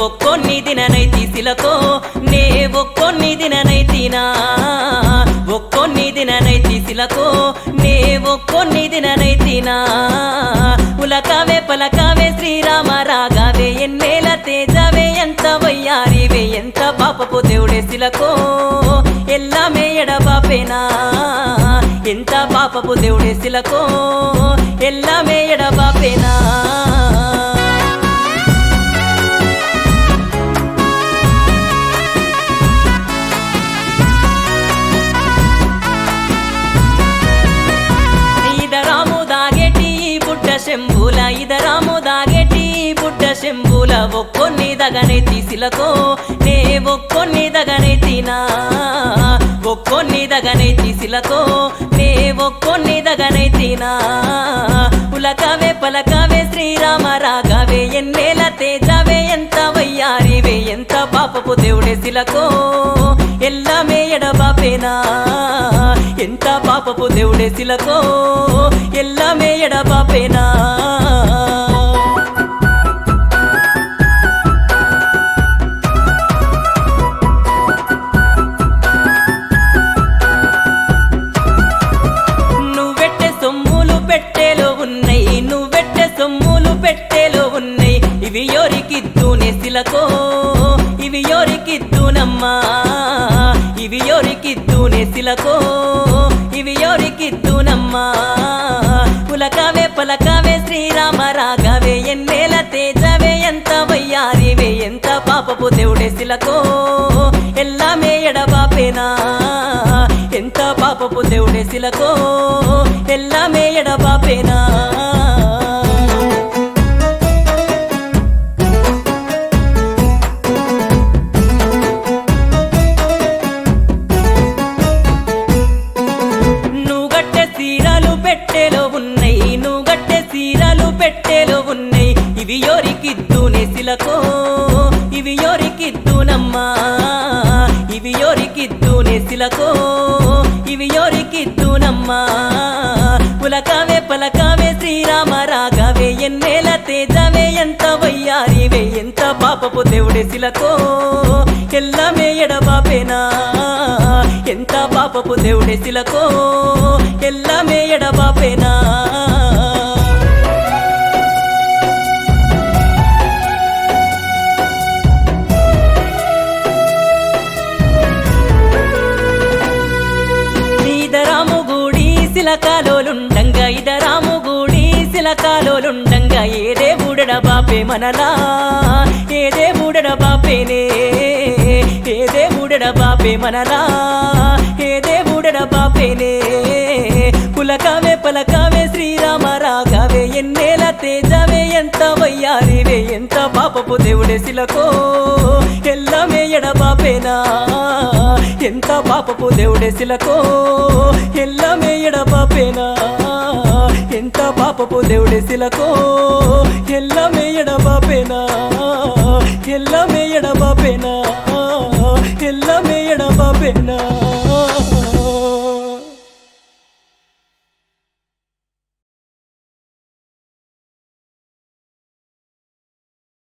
ఒక్కొన్ని దిననైతి శిలకో నే ఒక్కొన్ని దిననైతినా ఒక్కొన్ని దిననైతి శిలకో నే ఒక్కొన్ని దిననైతినా ఉలకావే పలకావే శ్రీరామ రాగావే ఎన్నేల తేజవే ఎంత వయ్యారివే ఎంత పాపపు దేవుడే శిలకో ఎల్లమే ఎడబాపేనా ఎంత పాపపు దేవుడే శిలకో ఎల్లమే ఎడబాపేనా శంభుల ఇదరాము దాగేటి బుడ్డ శంభుల ఒక్కొన్ని దగనైతి శిలకో నే ఒక్కొన్ని దగనైతినా ఒక్కొన్ని దగనైతి శిలకో నే ఒక్కొన్ని దగనైతినా ఉలకవే పలకవే శ్రీరామ రాగవే ఎన్నేల తేజవే ఎంత వయ్యారివే ఎంత పాపపు దేవుడే శిలకో ఎల్లమే ఎడబాపేనా ఎంత పాపపు దేవుడే శిలకో ఎల్లమే ఎడబాపేనా నువ్వెట్టే సొమ్ములు పెట్టేలో ఉన్నాయి నువ్వెట్టే సొమ్ములు పెట్టేలో ఉన్నాయి ఇవి ఎవరికిద్దునే శిలకో ఇవి ఎవరికిద్దునమ్మా ఇవి ఎవరికిద్దునే శిలకో ఇవి ఎవరికిద్దునమ్మా పులకవే పలకవే శ్రీరామ రాగవే ఎన్నేల తేజవే ఎంత వయ్యారివే ఎంత పాపపు దేవుడే శిలకో ఎల్లమే ఎడబాపేనా ఎంత పాపపు దేవుడే శిలకో ఎల్లమే ఎడబాపేనా పెట్టేలో ఉన్నాయి ఇవి ఎవరికిద్దునే శిలకో ఇవి ఎవరికిద్దునమ్మా ఇవి ఎవరికిద్దునే శిలకో ఇవి ఎవరికిద్దునమ్మా పులకవే పలకవే శ్రీరామ రాగవే ఎన్నేల తేజవే ఎంత వయ్యారివే ఎంత పాపపు దేవుడే శిలకో ఎల్లమే ఎడబాపేనా ఎంత పాపపు దేవుడే శిలకో ఎల్లమే ఎడబాపేనా శిలకాలోలుండంగా ఇదరాము గూడి శిలకాలోలుండంగా ఏదే బూడడ బాపే మనలా ఏదే బూడడ బాపేనే ఏదే బూడడ బాపే మనలా ఏదే బూడడ బాపేనే పులకవే పలకవే శ్రీరామ రాగవే ఎన్నేల తేజవే ఎంత వయ్యారివే ఎంత పాపపు దేవుడే శిలకో ఎల్లమే ఎడబాపేనా ఎంత పాపపు దేవుడే శిలకో ఎల్లమే ఎడబాపేనా ఎంత పాపపు దేవుడే శిలకో ఎల్లమే ఎడబాపేనా ఎల్లమే ఎడబాపేనా ఎల్లమే ఎడబాపేనా